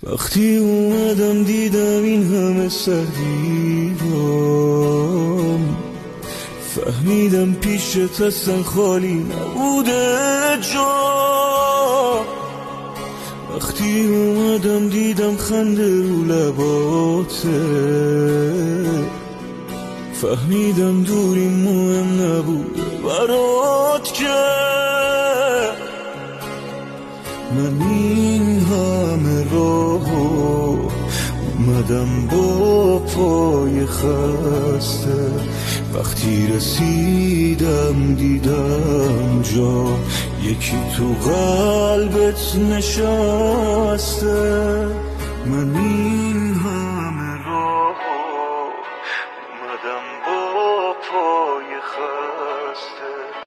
وقتی اومدم دیدم این همه سردیوام، فهمیدم پیشت اصلا خالی نبوده جا. وقتی اومدم دیدم خنده رو لباته، فهمیدم دوری مهم نبوده برات که من این همه راهو اومدم با پای خسته. وقتی رسیدم دیدم جا یکی تو قلبت نشسته. من این همه راه